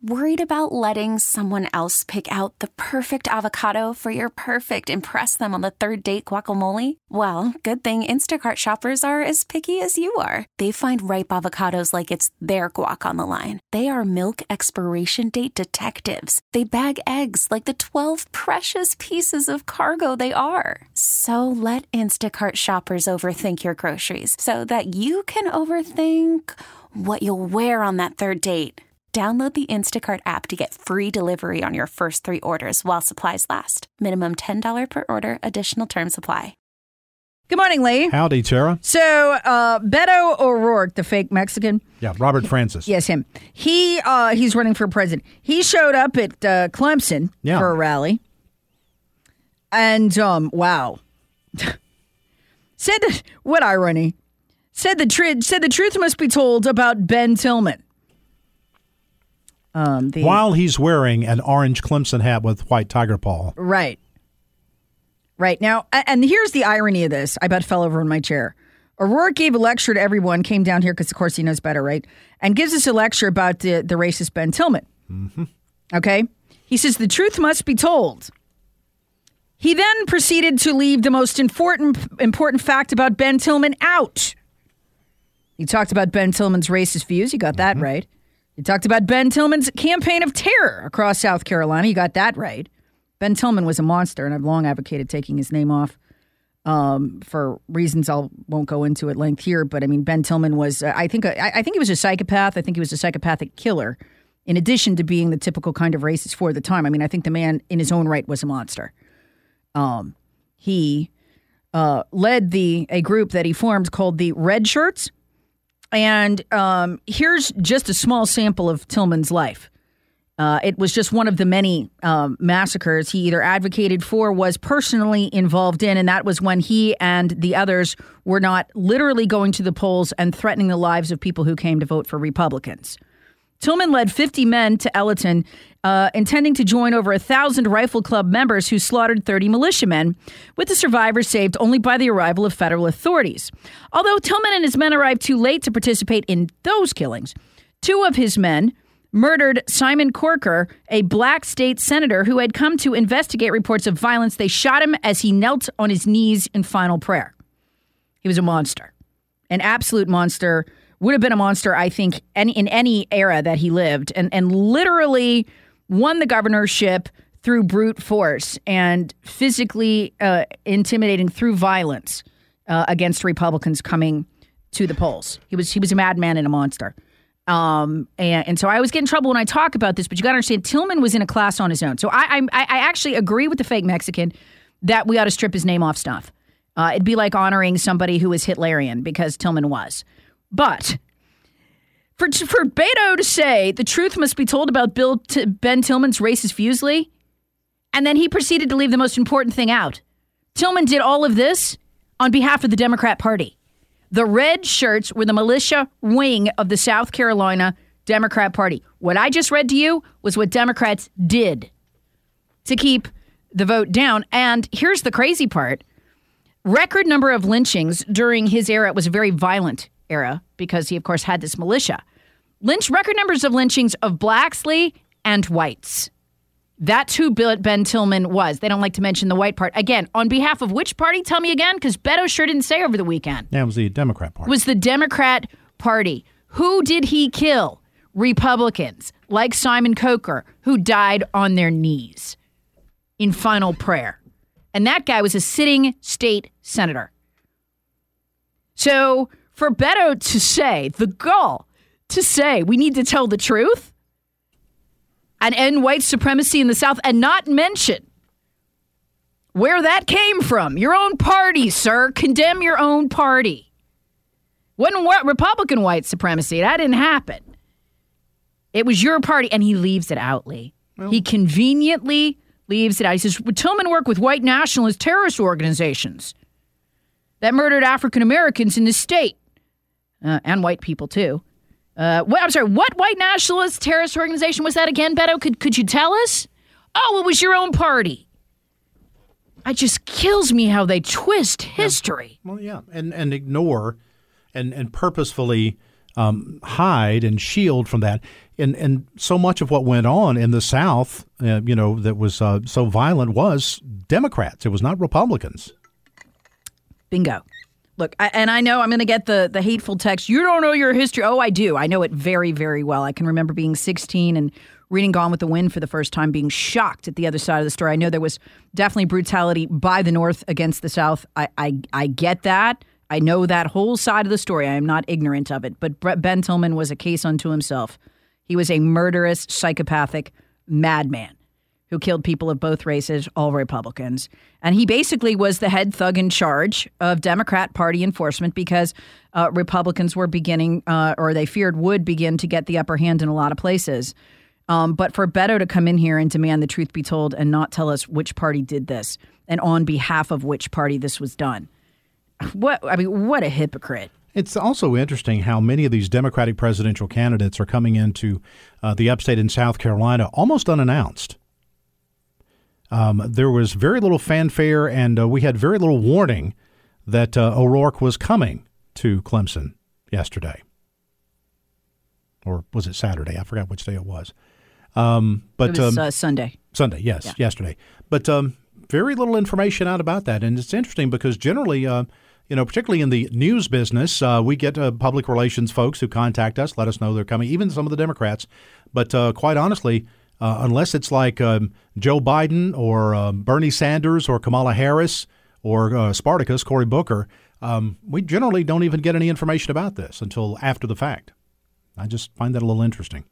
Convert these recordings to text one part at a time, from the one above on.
Worried about letting someone else pick out the perfect avocado for your perfect impress them on the third date guacamole? Well, good thing Instacart shoppers are as picky as you are. They find ripe avocados like it's their guac on the line. They are milk expiration date detectives. They bag eggs like the 12 precious pieces of cargo they are. So let Instacart shoppers overthink your groceries so that you can overthink what you'll wear on that third date. Download the Instacart app to get free delivery on your first 3 orders while supplies last. Minimum $10 per order. Additional terms apply. Good morning, Lee. Howdy, Tara. So, Beto O'Rourke, the fake Mexican. Yeah, Robert Francis. Yes, him. He's running for president. He showed up at Clemson for a rally. And, wow. What irony. Said the truth must be told about Ben Tillman. While he's wearing an orange Clemson hat with white tiger paw. Right. Right. Now, and here's the irony of this. I about fell over in my chair. O'Rourke gave a lecture to everyone, came down here because, of course, he knows better, right? And gives us a lecture about the racist Ben Tillman. Mm-hmm. Okay? He says, the truth must be told. He then proceeded to leave the most important fact about Ben Tillman out. He talked about Ben Tillman's racist views. You got that right. He talked about Ben Tillman's campaign of terror across South Carolina. You got that right. Ben Tillman was a monster, and I've long advocated taking his name off for reasons I won't go into at length here. But I mean, Ben Tillman was, I think he was a psychopath. I think he was a psychopathic killer, in addition to being the typical kind of racist for the time. I mean, I think the man in his own right was a monster. He led a group that he formed called the Red Shirts. And here's just a small sample of Tillman's life. It was just one of the many massacres he either advocated for, was personally involved in, and that was when he and the others were not literally going to the polls and threatening the lives of people who came to vote for Republicans. Tillman led 50 men to Ellerton, intending to join over 1,000 Rifle Club members who slaughtered 30 militiamen, with the survivors saved only by the arrival of federal authorities. Although Tillman and his men arrived too late to participate in those killings, 2 of his men murdered Simon Corker, a black state senator who had come to investigate reports of violence. They shot him as he knelt on his knees in final prayer. He was a monster, an absolute monster. Would have been a monster, I think, in any era that he lived, and literally won the governorship through brute force and physically intimidating through violence against Republicans coming to the polls. He was a madman and a monster. And so I always get in trouble when I talk about this, but you got to understand, Tillman was in a class on his own. So I actually agree with the fake Mexican that we ought to strip his name off stuff. It'd be like honoring somebody who was Hitlerian, because Tillman was. But for Beto to say the truth must be told about Ben Tillman's racist views, Lee, and then he proceeded to leave the most important thing out. Tillman did all of this on behalf of the Democrat Party. The Red Shirts were the militia wing of the South Carolina Democrat Party. What I just read to you was what Democrats did to keep the vote down. And here's the crazy part. Record number of lynchings during his era. It was a very violent era because he, of course, had this militia. Record numbers of lynchings of blacks, Lee, and whites. That's who Ben Tillman was. They don't like to mention the white part. Again, on behalf of which party? Tell me again, because Beto sure didn't say over the weekend. That was the Democrat Party. It was the Democrat Party. Who did he kill? Republicans, like Simon Coker, who died on their knees in final prayer. And that guy was a sitting state senator. So for Beto to say, the gall to say we need to tell the truth and end white supremacy in the South and not mention where that came from. Your own party, sir. Condemn your own party. Wasn't Republican white supremacy. That didn't happen. It was your party. And he leaves it out, Lee. Well, he conveniently leaves it out. He says, Tillman worked with white nationalist terrorist organizations that murdered African Americans in the state. And white people, too. What white nationalist terrorist organization was that again, Beto? Could you tell us? Oh, it was your own party. It just kills me how they twist history. Yeah. Well, yeah, and ignore and purposefully hide and shield from that. And so much of what went on in the South, that was so violent was Democrats. It was not Republicans. Bingo. Look, I know I'm going to get the hateful text. You don't know your history. Oh, I do. I know it very, very well. I can remember being 16 and reading Gone with the Wind for the first time, being shocked at the other side of the story. I know there was definitely brutality by the North against the South. I get that. I know that whole side of the story. I am not ignorant of it. But Ben Tillman was a case unto himself. He was a murderous, psychopathic madman who killed people of both races, all Republicans. And he basically was the head thug in charge of Democrat Party enforcement because Republicans were beginning, or they feared would begin to get the upper hand in a lot of places. But for Beto to come in here and demand the truth be told and not tell us which party did this and on behalf of which party this was done. What a hypocrite. It's also interesting how many of these Democratic presidential candidates are coming into the upstate in South Carolina almost unannounced. There was very little fanfare, and we had very little warning that O'Rourke was coming to Clemson yesterday. Or was it Saturday? I forgot which day it was. But it was Sunday. Sunday, yes, yeah. Yesterday. But very little information out about that. And it's interesting because generally, particularly in the news business, we get public relations folks who contact us, let us know they're coming, even some of the Democrats. But quite honestly, unless it's like Joe Biden or Bernie Sanders or Kamala Harris or Spartacus, Cory Booker, we generally don't even get any information about this until after the fact. I just find that a little interesting.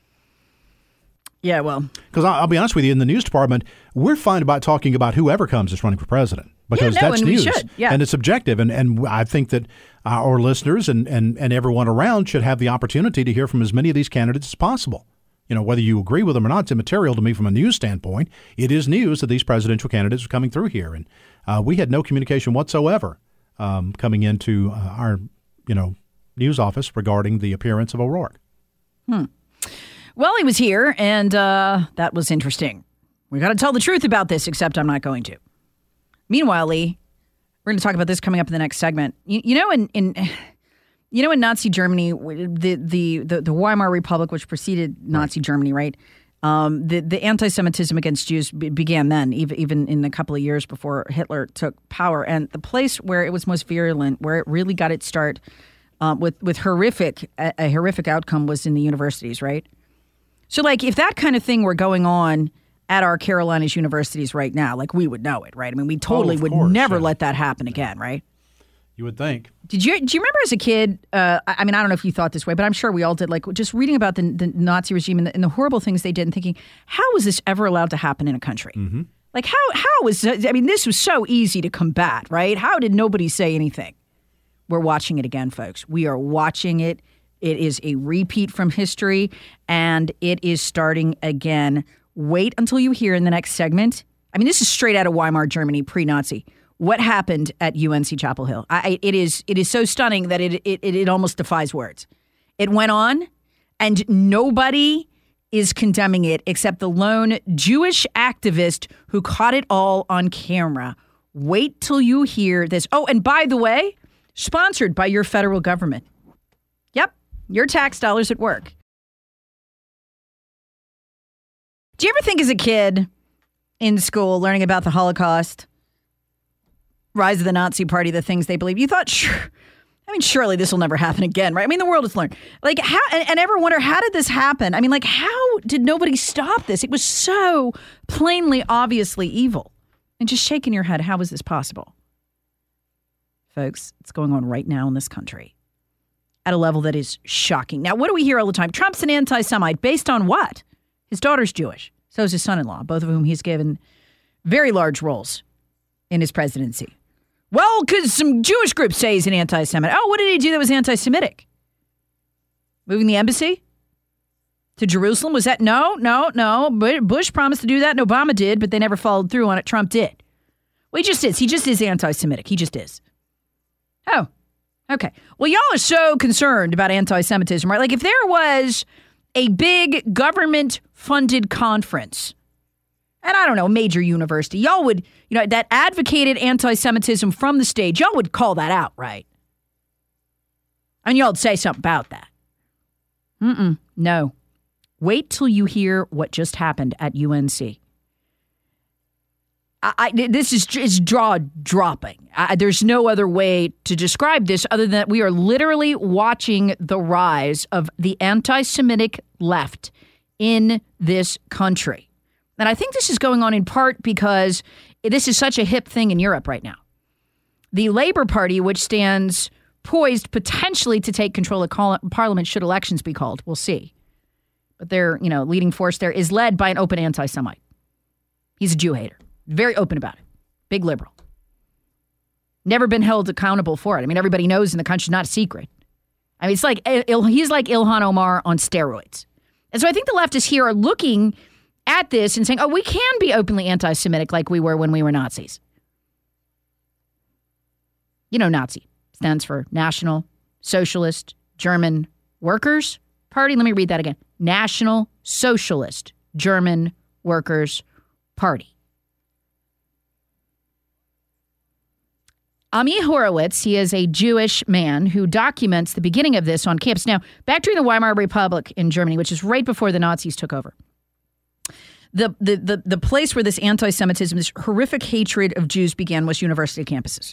Yeah, well. Because I'll be honest with you, in the news department, we're fine about talking about whoever comes that's running for president. Because that's news. We should. Yeah. And it's objective. And I think that our listeners and everyone around should have the opportunity to hear from as many of these candidates as possible. Whether you agree with them or not, it's immaterial to me from a news standpoint. It is news that these presidential candidates are coming through here. And we had no communication whatsoever coming into our, news office regarding the appearance of O'Rourke. Well, he was here, and that was interesting. We got to tell the truth about this, except I'm not going to. Meanwhile, Lee, we're going to talk about this coming up in the next segment. In Nazi Germany, the Weimar Republic, which preceded Nazi Germany, right? The anti-Semitism against Jews began then, even in a couple of years before Hitler took power. And the place where it was most virulent, where it really got its start with a horrific outcome, was in the universities, right? So, if that kind of thing were going on at our Carolinas universities right now, we would know it, right? I mean, we totally would never let that happen again, right? You would think. Do you remember as a kid, I don't know if you thought this way, but I'm sure we all did, just reading about the Nazi regime and the horrible things they did and thinking, how was this ever allowed to happen in a country? Mm-hmm. How was, this was so easy to combat, right? How did nobody say anything? We're watching it again, folks. We are watching it. It is a repeat from history, and it is starting again. Wait until you hear in the next segment. This is straight out of Weimar Germany, pre-Nazi. What happened at UNC Chapel Hill? It is so stunning that it almost defies words. It went on, and nobody is condemning it except the lone Jewish activist who caught it all on camera. Wait till you hear this. Oh, and by the way, sponsored by your federal government. Yep, your tax dollars at work. Do you ever think as a kid in school learning about the Holocaust, rise of the Nazi Party, the things they believe, you thought, surely this will never happen again, right? The world has learned. How, and ever wonder, how did this happen? How did nobody stop this? It was so plainly, obviously evil. And just shaking your head, how is this possible? Folks, it's going on right now in this country at a level that is shocking. Now, what do we hear all the time? Trump's an anti-Semite. Based on what? His daughter's Jewish. So is his son-in-law, both of whom he's given very large roles in his presidency. Well, because some Jewish groups say he's an anti-Semite. Oh, what did he do that was anti-Semitic? Moving the embassy to Jerusalem? Was that? No. Bush promised to do that and Obama did, but they never followed through on it. Trump did. Well, he just is. He just is anti-Semitic. He just is. Oh, okay. Well, y'all are so concerned about anti-Semitism, right? If there was a big government-funded conference, and I don't know, major university, y'all would, that advocated anti-Semitism from the stage, y'all would call that out, right? And y'all would say something about that. No. Wait till you hear what just happened at UNC. This is jaw-dropping. There's no other way to describe this other than that we are literally watching the rise of the anti-Semitic left in this country. And I think this is going on in part because this is such a hip thing in Europe right now. The Labour Party, which stands poised potentially to take control of Parliament should elections be called, we'll see. But their leading force there is led by an open anti-Semite. He's a Jew hater. Very open about it. Big liberal. Never been held accountable for it. I mean, everybody knows in the country, not a secret. I mean, it's like he's like Ilhan Omar on steroids. And so I think the leftists here are looking at this and saying, oh, we can be openly anti-Semitic like we were when we were Nazis. Nazi stands for National Socialist German Workers Party. Let me read that again. National Socialist German Workers Party. Ami Horowitz, he is a Jewish man who documents the beginning of this on campus. Now, back during the Weimar Republic in Germany, which is right before the Nazis took over, the place where this anti-Semitism, this horrific hatred of Jews began was university campuses.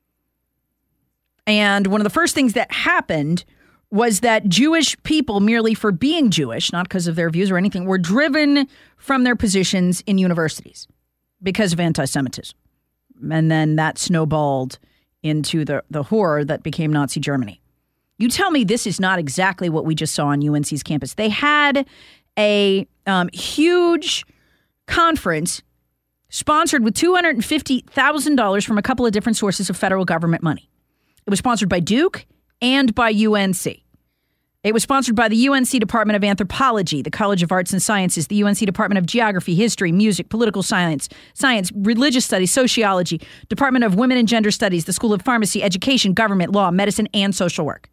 And one of the first things that happened was that Jewish people, merely for being Jewish, not because of their views or anything, were driven from their positions in universities because of anti-Semitism. And then that snowballed into the horror that became Nazi Germany. You tell me this is not exactly what we just saw on UNC's campus. They had a huge conference sponsored with $250,000 from a couple of different sources of federal government money. It was sponsored by Duke and by UNC. It was sponsored by the UNC Department of Anthropology, the College of Arts and Sciences, the UNC Department of Geography, History, Music, Political Science, Religious Studies, Sociology, Department of Women and Gender Studies, the School of Pharmacy, Education, Government, Law, Medicine, and Social Work.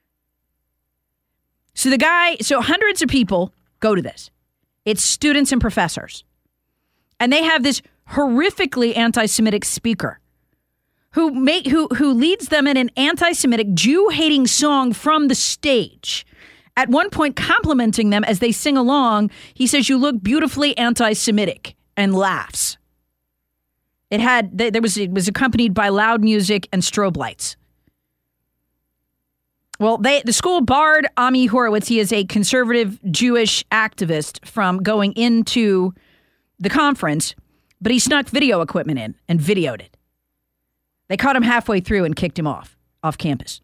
So hundreds of people go to this. It's students and professors. And they have this horrifically anti-Semitic speaker who leads them in an anti-Semitic, Jew-hating song from the stage. At one point, complimenting them as they sing along, he says, "You look beautifully anti-Semitic," and laughs. It was accompanied by loud music and strobe lights. Well, the school barred Ami Horowitz. He is a conservative Jewish activist from going into the conference, but he snuck video equipment in and videoed it. They caught him halfway through and kicked him off campus.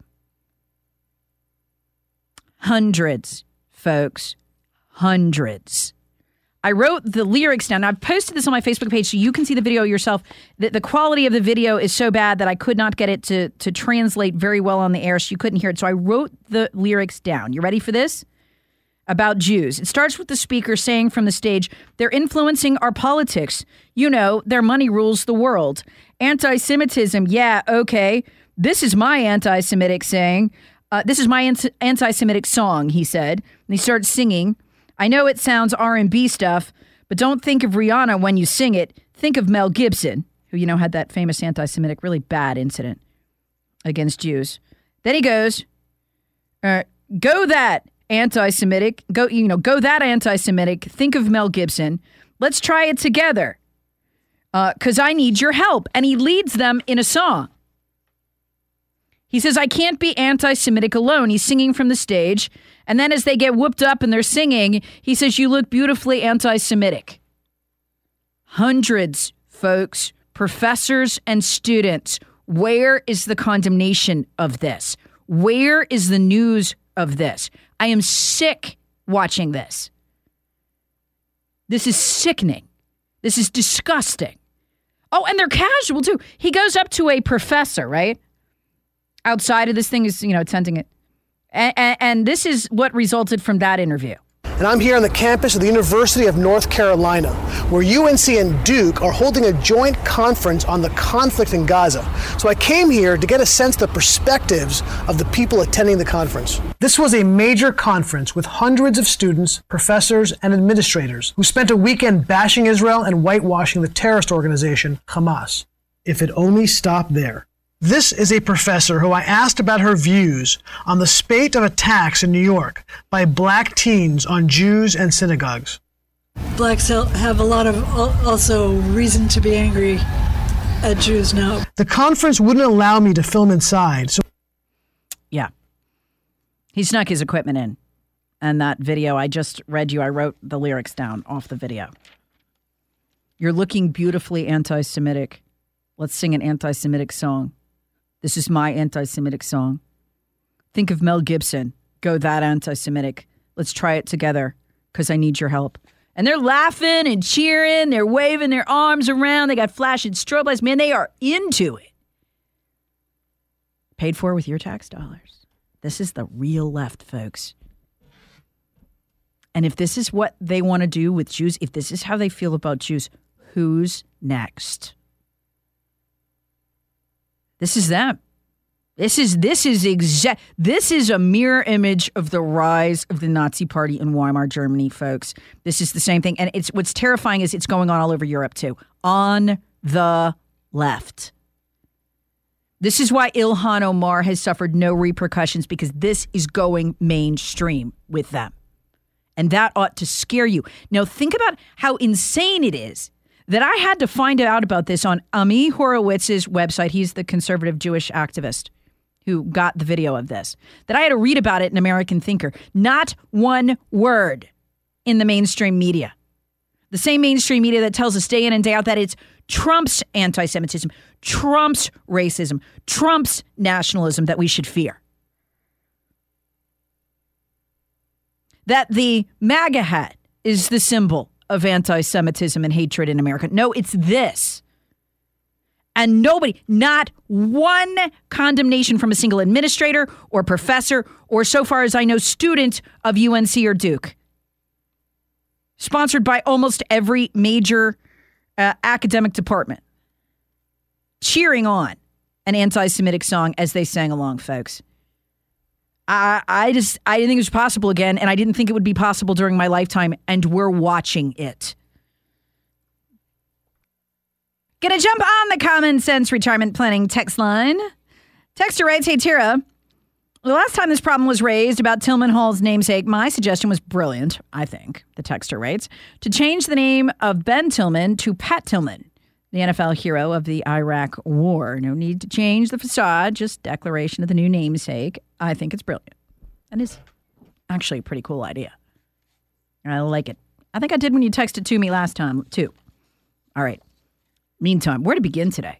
Hundreds, folks, hundreds. I wrote the lyrics down. Now, I've posted this on my Facebook page so you can see the video yourself. The quality of the video is so bad that I could not get it to translate very well on the air, so you couldn't hear it. So I wrote the lyrics down. You ready for this? About Jews. It starts with the speaker saying from the stage, "They're influencing our politics. Their money rules the world. Anti-Semitism, yeah, okay. This is my anti-Semitic saying. This is my anti-Semitic song," he said. And he starts singing. "I know it sounds R&B stuff, but don't think of Rihanna when you sing it. Think of Mel Gibson," who, had that famous anti-Semitic, really bad incident against Jews. Then he goes, "Go that anti-Semitic. Go that anti-Semitic. Think of Mel Gibson. Let's try it together. 'Cause I need your help." And he leads them in a song. He says, "I can't be anti-Semitic alone." He's singing from the stage. And then as they get whooped up and they're singing, he says, "You look beautifully anti-Semitic." Hundreds, folks, professors and students. Where is the condemnation of this? Where is the news of this? I am sick watching this. This is sickening. This is disgusting. Oh, and they're casual, too. He goes up to a professor, right? Outside of this thing is, attending it. And this is what resulted from that interview. And I'm here on the campus of the University of North Carolina, where UNC and Duke are holding a joint conference on the conflict in Gaza. So I came here to get a sense of the perspectives of the people attending the conference. This was a major conference with hundreds of students, professors, and administrators who spent a weekend bashing Israel and whitewashing the terrorist organization Hamas. If it only stopped there. This is a professor who I asked about her views on the spate of attacks in New York by black teens on Jews and synagogues. Blacks have a lot of also reason to be angry at Jews now. The conference wouldn't allow me to film inside, so Yeah. He snuck his equipment in. And that video I just read you, I wrote the lyrics down off the video. You're looking beautifully anti-Semitic. Let's sing an anti-Semitic song. This is my anti-Semitic song. Think of Mel Gibson. Go that anti-Semitic. Let's try it together because I need your help. And they're laughing and cheering. They're waving their arms around. They got flashing strobe lights. Man, they are into it. Paid for with your tax dollars. This is the real left, folks. And if this is what they want to do with Jews, if this is how they feel about Jews, who's next? This is them. This is a mirror image of the rise of the Nazi Party in Weimar Germany, folks. This is the same thing. And it's what's terrifying is it's going on all over Europe, too. On the left. This is why Ilhan Omar has suffered no repercussions, because this is going mainstream with them. And that ought to scare you. Now, think about how insane it is that I had to find out about this on Ami Horowitz's website. He's the conservative Jewish activist who got the video of this. That I had to read about it in American Thinker. Not one word in the mainstream media. The same mainstream media that tells us day in and day out that it's Trump's anti-Semitism, Trump's racism, Trump's nationalism that we should fear. That the MAGA hat is the symbol of anti-Semitism and hatred in America. No, it's this. And nobody, not one condemnation from a single administrator or professor or, so far as I know, student of UNC or Duke. Sponsored by almost every major academic department. Cheering on an anti-Semitic song as they sang along, folks. I didn't think it was possible again, and I didn't think it would be possible during my lifetime, and we're watching it. Gonna jump on the Common Sense Retirement Planning text line. Texter writes, hey, Tara, the last time this problem was raised about Tillman Hall's namesake, my suggestion was brilliant, I think, the texter writes, to change the name of Ben Tillman to Pat Tillman, the NFL hero of the Iraq War. No need to change the facade, just declaration of the new namesake. I think it's brilliant. And it's actually a pretty cool idea. I like it. I think I did when you texted to me last time, too. All right. Meantime, where to begin today?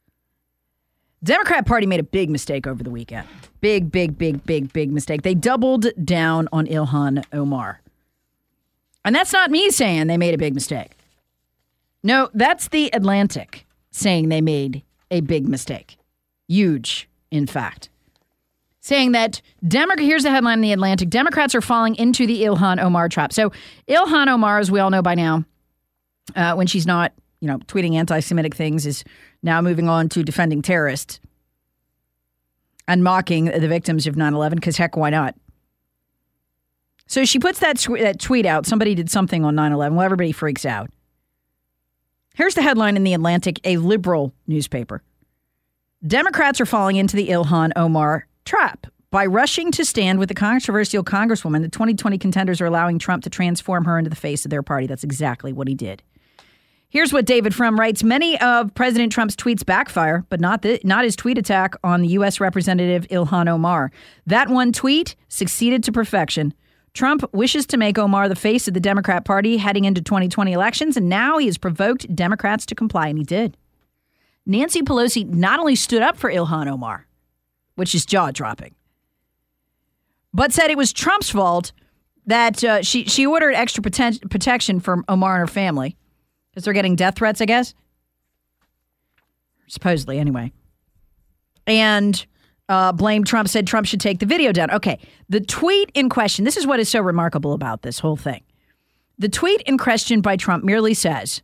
Democrat Party made a big mistake over the weekend. Big mistake. They doubled down on Ilhan Omar. And that's not me saying they made a big mistake. No, that's the Atlantic saying they made a big mistake. Huge, in fact. Saying that, here's the headline in the Atlantic, Democrats are falling into the Ilhan Omar trap. So Ilhan Omar, as we all know by now, when she's not, tweeting anti-Semitic things, is now moving on to defending terrorists and mocking the victims of 9/11, because heck, why not? So she puts that tweet out. Somebody did something on 9/11. Well, everybody freaks out. Here's the headline in The Atlantic, a liberal newspaper. Democrats are falling into the Ilhan Omar trap. By rushing to stand with the controversial congresswoman, the 2020 contenders are allowing Trump to transform her into the face of their party. That's exactly what he did. Here's what David Frum writes. Many of President Trump's tweets backfire, but not his tweet attack on the U.S. Representative Ilhan Omar. That one tweet succeeded to perfection. Trump wishes to make Omar the face of the Democrat Party heading into 2020 elections, and now he has provoked Democrats to comply, and he did. Nancy Pelosi not only stood up for Ilhan Omar, which is jaw-dropping, but said it was Trump's fault that she ordered extra protection for Omar and her family, because they're getting death threats, I guess. Supposedly, anyway. And blamed Trump, said Trump should take the video down. Okay, the tweet in question, this is what is so remarkable about this whole thing. The tweet in question by Trump merely says,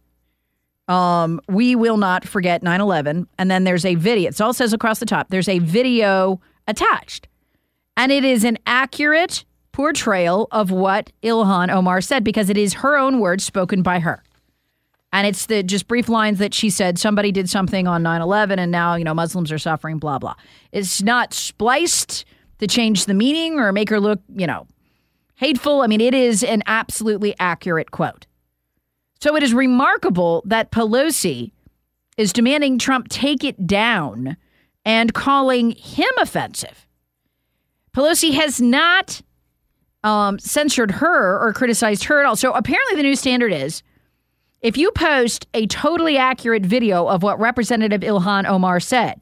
we will not forget 9/11. And then there's a video. It all says across the top. There's a video attached. And it is an accurate portrayal of what Ilhan Omar said, because it is her own words spoken by her. And it's the just brief lines that she said, somebody did something on 9/11 and now, Muslims are suffering, blah, blah. It's not spliced to change the meaning or make her look, hateful. I mean, it is an absolutely accurate quote. So it is remarkable that Pelosi is demanding Trump take it down and calling him offensive. Pelosi has not censored her or criticized her at all. So apparently the new standard is if you post a totally accurate video of what Representative Ilhan Omar said,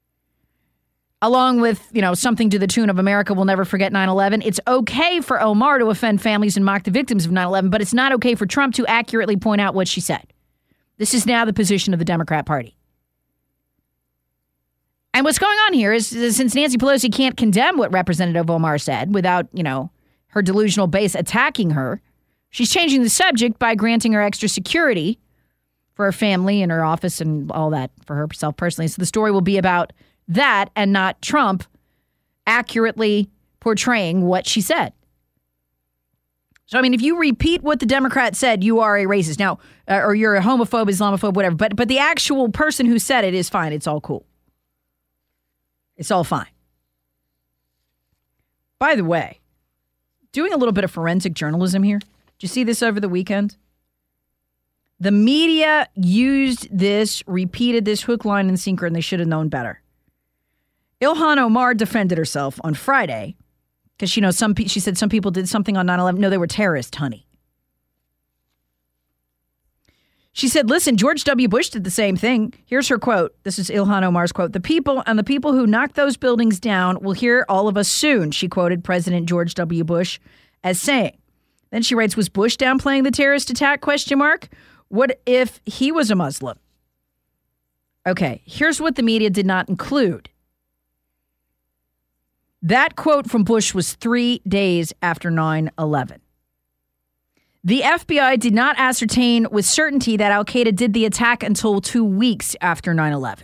along with, something to the tune of America will never forget 9/11, it's okay for Omar to offend families and mock the victims of 9/11, but it's not okay for Trump to accurately point out what she said. This is now the position of the Democrat Party. And what's going on here is since Nancy Pelosi can't condemn what Representative Omar said without, her delusional base attacking her, she's changing the subject by granting her extra security for her family and her office and all that for herself personally. So the story will be about that and not Trump accurately portraying what she said. So, if you repeat what the Democrat said, you are a racist. Now, or you're a homophobe, Islamophobe, whatever. But the actual person who said it is fine. It's all cool. It's all fine. By the way, doing a little bit of forensic journalism here. Did you see this over the weekend? The media repeated this hook, line, and sinker, and they should have known better. Ilhan Omar defended herself on Friday because, she said some people did something on 9/11. No, they were terrorists, honey. She said, listen, George W. Bush did the same thing. Here's her quote. This is Ilhan Omar's quote. The people who knocked those buildings down will hear all of us soon, she quoted President George W. Bush as saying. Then she writes, was Bush downplaying the terrorist attack, ? What if he was a Muslim? Okay, here's what the media did not include. That quote from Bush was 3 days after 9/11. The FBI did not ascertain with certainty that al-Qaeda did the attack until 2 weeks after 9/11.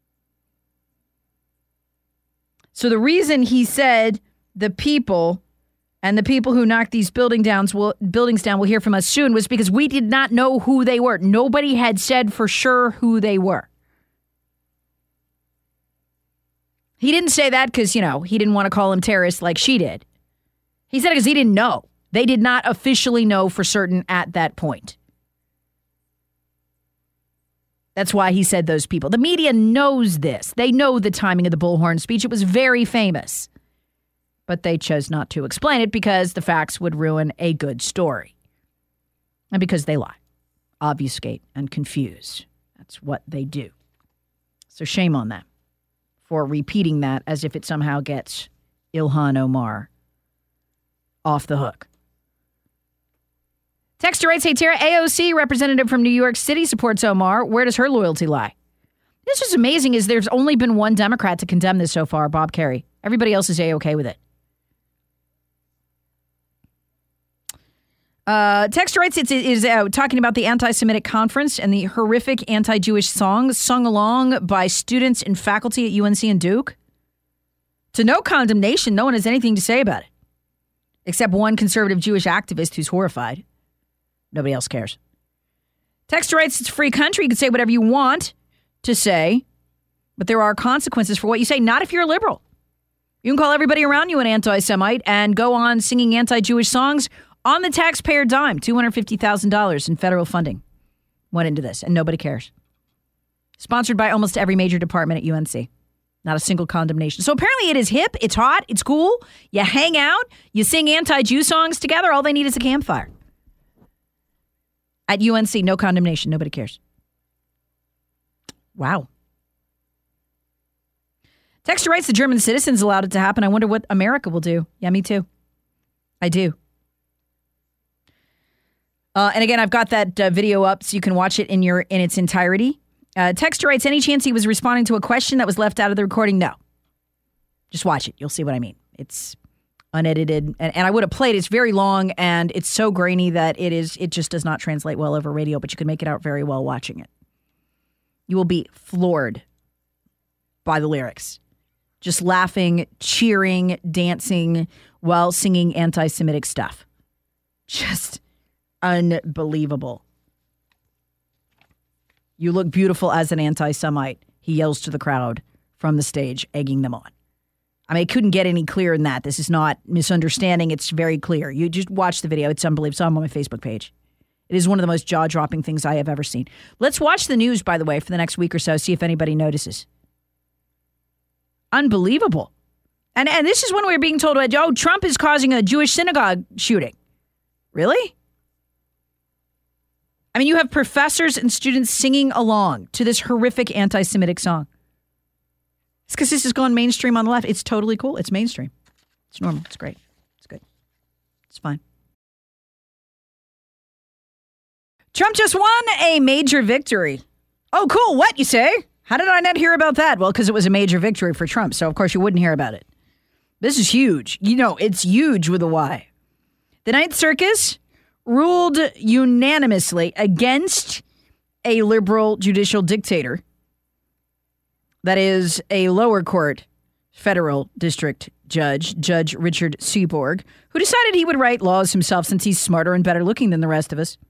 So the reason he said the people who knocked these buildings down will hear from us soon was because we did not know who they were. Nobody had said for sure who they were. He didn't say that because, he didn't want to call them terrorists like she did. He said it because he didn't know. They did not officially know for certain at that point. That's why he said those people. The media knows this. They know the timing of the Bullhorn speech. It was very famous. But they chose not to explain it because the facts would ruin a good story. And because they lie, obfuscate, and confuse. That's what they do. So shame on them for repeating that as if it somehow gets Ilhan Omar off the hook. Texter writes, hey, Tara, AOC representative from New York City supports Omar. Where does her loyalty lie? This is amazing is there's only been one Democrat to condemn this so far, Bob Kerrey. Everybody else is A-okay with it. Texter writes, it is talking about the anti-Semitic conference and the horrific anti-Jewish songs sung along by students and faculty at UNC and Duke. To no condemnation, no one has anything to say about it. Except one conservative Jewish activist who's horrified. Nobody else cares. Texter writes, it's a free country. You can say whatever you want to say, but there are consequences for what you say, not if you're a liberal. You can call everybody around you an anti-Semite and go on singing anti-Jewish songs on the taxpayer dime. $250,000 in federal funding went into this, and nobody cares. Sponsored by almost every major department at UNC. Not a single condemnation. So apparently it is hip, it's hot, it's cool. You hang out, you sing anti-Jew songs together. All they need is a campfire. At UNC, no condemnation. Nobody cares. Wow. Texter writes, the German citizens allowed it to happen. I wonder what America will do. Yeah, me too. I do. And again, I've got that video up so you can watch it in its entirety. Texter writes, any chance he was responding to a question that was left out of the recording? No. Just watch it. You'll see what I mean. It's unedited. And I would have played. It's very long and it's so grainy that it just does not translate well over radio, but you can make it out very well watching it. You will be floored by the lyrics. Just laughing, cheering, dancing while singing anti-Semitic stuff. Just unbelievable. You look beautiful as an anti-Semite, he yells to the crowd from the stage, egging them on. I mean, it couldn't get any clearer than that. This is not misunderstanding. It's very clear. You just watch the video. It's unbelievable. It's on my Facebook page. It is one of the most jaw-dropping things I have ever seen. Let's watch the news, by the way, for the next week or so, see if anybody notices. Unbelievable. And this is when we were being told, oh, Trump is causing a Jewish synagogue shooting. Really? I mean, you have professors and students singing along to this horrific anti-Semitic song. It's because this has gone mainstream on the left. It's totally cool. It's mainstream. It's normal. It's great. It's good. It's fine. Trump just won a major victory. Oh, cool. What, you say? How did I not hear about that? Well, because it was a major victory for Trump, so of course you wouldn't hear about it. This is huge. You know, it's huge with a Y. The Ninth Circus ruled unanimously against a liberal judicial dictator. That is a lower court federal district judge, Judge Richard Seaborg, who decided he would write laws himself since he's smarter and better looking than the rest of us.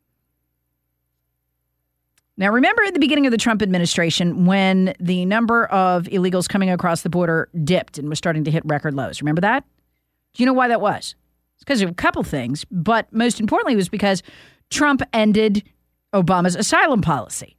Now, remember at the beginning of the Trump administration when the number of illegals coming across the border dipped and was starting to hit record lows? Remember that? Do you know why that was? It's because of a couple things, but most importantly it was because Trump ended Obama's asylum policy.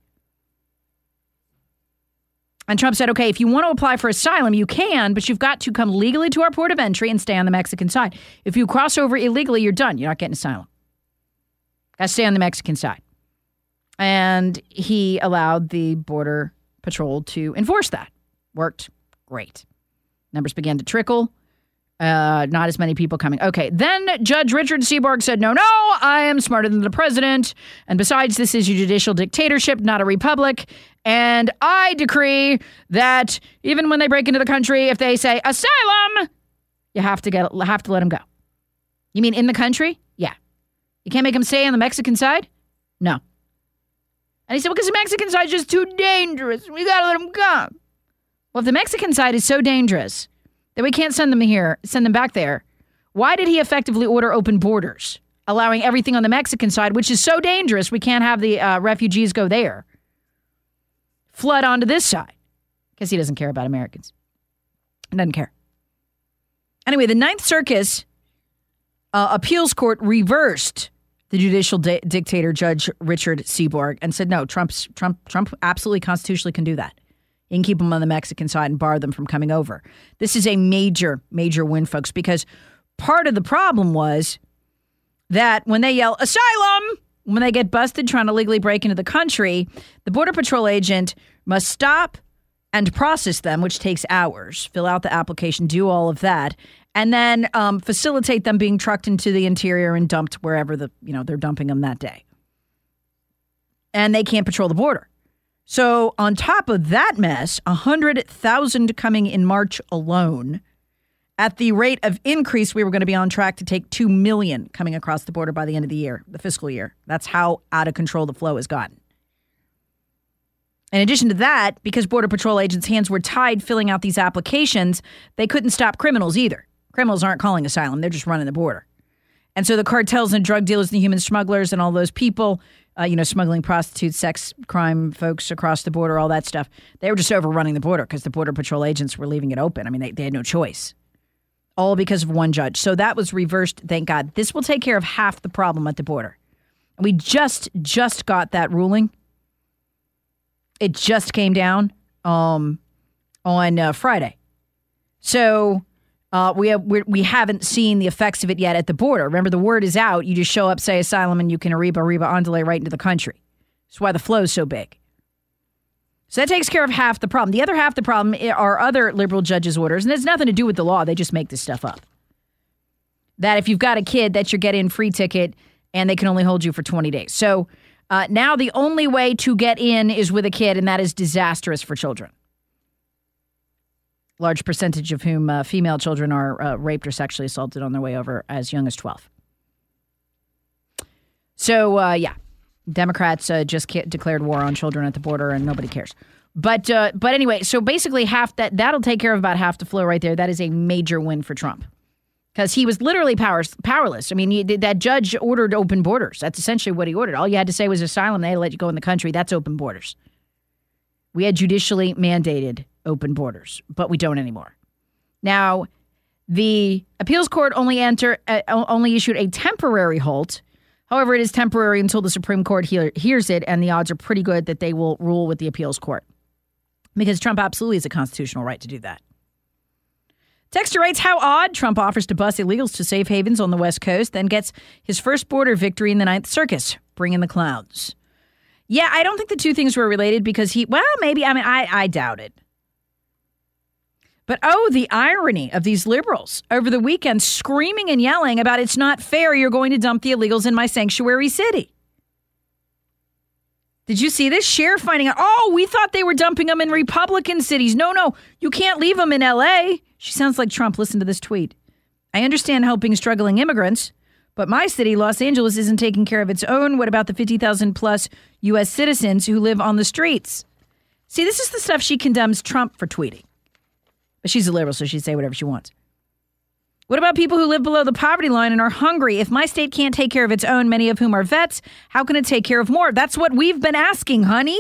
And Trump said, okay, if you want to apply for asylum, you can, but you've got to come legally to our port of entry and stay on the Mexican side. If you cross over illegally, you're done. You're not getting asylum. Got to stay on the Mexican side. And he allowed the Border Patrol to enforce that. Worked great. Numbers began to trickle. Not as many people coming. Okay, then Judge Richard Seaborg said, no, I am smarter than the president. And besides, this is a judicial dictatorship, not a republic. And I decree that even when they break into the country, if they say asylum, you have to let them go. You mean in the country? Yeah. You can't make them stay on the Mexican side? No. And he said, well, because the Mexican side is just too dangerous. We got to let them go. Well, if the Mexican side is so dangerous that we can't send them back there, why did he effectively order open borders, allowing everything on the Mexican side, which is so dangerous we can't have the refugees go there, flood onto this side? Because he doesn't care about Americans. He doesn't care. Anyway, the Ninth Circus appeals court reversed the judicial dictator, Judge Richard Seaborg, and said, no, Trump absolutely constitutionally can do that. He can keep them on the Mexican side and bar them from coming over. This is a major, major win, folks, because part of the problem was that when they yell asylum, when they get busted trying to legally break into the country, the Border Patrol agent must stop and process them, which takes hours, fill out the application, do all of that, and then facilitate them being trucked into the interior and dumped wherever they're dumping them that day. And they can't patrol the border. So on top of that mess, 100,000 coming in March alone. At the rate of increase, we were going to be on track to take 2 million coming across the border by the end of the year, the fiscal year. That's how out of control the flow has gotten. In addition to that, because Border Patrol agents' hands were tied filling out these applications, they couldn't stop criminals either. Criminals aren't calling asylum. They're just running the border. And so the cartels and drug dealers and the human smugglers and all those people, smuggling prostitutes, sex crime folks across the border, all that stuff, they were just overrunning the border because the Border Patrol agents were leaving it open. I mean, they had no choice. All because of one judge. So that was reversed, thank God. This will take care of half the problem at the border. We just got that ruling. It just came down on Friday. So we haven't seen the effects of it yet at the border. Remember, the word is out. You just show up, say asylum, and you can arriba andale right into the country. That's why the flow is so big. So that takes care of half the problem. The other half the problem are other liberal judges' orders, and it's nothing to do with the law. They just make this stuff up. That if you've got a kid, that's your get-in free ticket, and they can only hold you for 20 days. So now the only way to get in is with a kid, and that is disastrous for children. Large percentage of whom female children are raped or sexually assaulted on their way over as young as 12. So, Democrats just declared war on children at the border, and nobody cares. But anyway, so basically that'll take care of about half the flow right there. That is a major win for Trump. because he was literally powerless. I mean, that judge ordered open borders. That's essentially what he ordered. All you had to say was asylum. They let you go in the country. That's open borders. We had judicially mandated open borders, but we don't anymore. Now, the appeals court only issued a temporary halt. However, it is temporary until the Supreme Court hears it, and the odds are pretty good that they will rule with the appeals court, because Trump absolutely has a constitutional right to do that. Texter writes, how odd. Trump offers to bus illegals to safe havens on the West Coast, then gets his first border victory in the Ninth Circus. Bring in the clowns. Yeah, I don't think the two things were related because maybe. I mean, I doubt it. But the irony of these liberals over the weekend screaming and yelling about it's not fair you're going to dump the illegals in my sanctuary city. Did you see this? Cher finding out, we thought they were dumping them in Republican cities. No, you can't leave them in L.A. She sounds like Trump. Listen to this tweet. I understand helping struggling immigrants, but my city, Los Angeles, isn't taking care of its own. What about the 50,000 plus U.S. citizens who live on the streets? See, this is the stuff she condemns Trump for tweeting. But she's a liberal, so she'd say whatever she wants. What about people who live below the poverty line and are hungry? If my state can't take care of its own, many of whom are vets, how can it take care of more? That's what we've been asking, honey.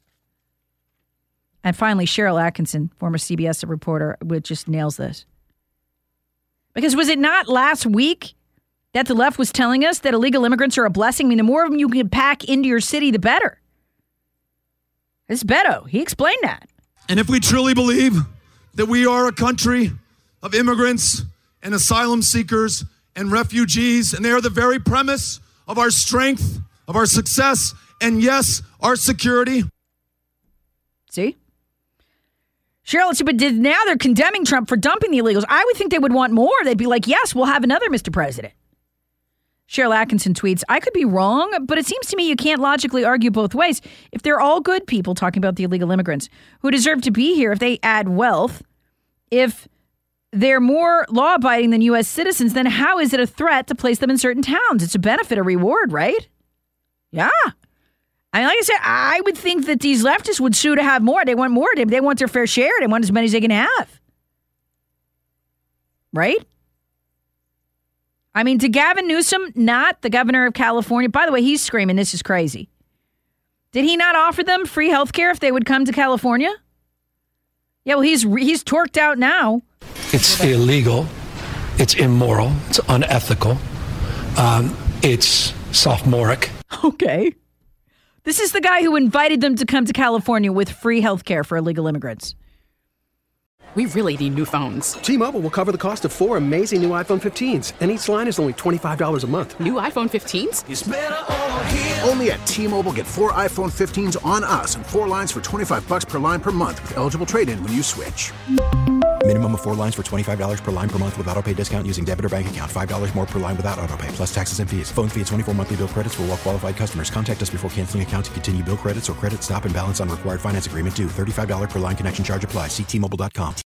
And finally, Cheryl Atkinson, former CBS reporter, which just nails this. Because was it not last week that the left was telling us that illegal immigrants are a blessing? I mean, the more of them you can pack into your city, the better. It's Beto. He explained that. And if we truly believe that we are a country of immigrants and asylum seekers and refugees, and they are the very premise of our strength, of our success, and yes, our security. See? Cheryl, but now they're condemning Trump for dumping the illegals. I would think they would want more. They'd be like, yes, we'll have another, Mr. President. Cheryl Atkinson tweets, I could be wrong, but it seems to me you can't logically argue both ways. If they're all good people, talking about the illegal immigrants, who deserve to be here if they add wealth, if they're more law-abiding than U.S. citizens, then how is it a threat to place them in certain towns? It's a benefit, a reward, right? Yeah. I mean, like I said, I would think that these leftists would sue to have more. They want more. They want their fair share. They want as many as they can have. Right? I mean, to Gavin Newsom, not the governor of California. By the way, he's screaming, this is crazy. Did he not offer them free health care if they would come to California? Yeah, well, he's torqued out now. It's illegal. It's immoral. It's unethical. It's sophomoric. Okay. This is the guy who invited them to come to California with free health care for illegal immigrants. We really need new phones. T-Mobile will cover the cost of 4 amazing new iPhone 15s, and each line is only $25 a month. New iPhone 15s? It's better over here. Only at T-Mobile, get 4 iPhone 15s on us and 4 lines for $25 per line per month with eligible trade-in when you switch. Minimum of 4 lines for $25 per line per month with autopay discount using debit or bank account. $5 more per line without autopay, plus taxes and fees. Phone fee at 24 monthly bill credits for well-qualified customers. Contact us before canceling account to continue bill credits or credit stop and balance on required finance agreement due. $35 per line connection charge applies. See T-Mobile.com.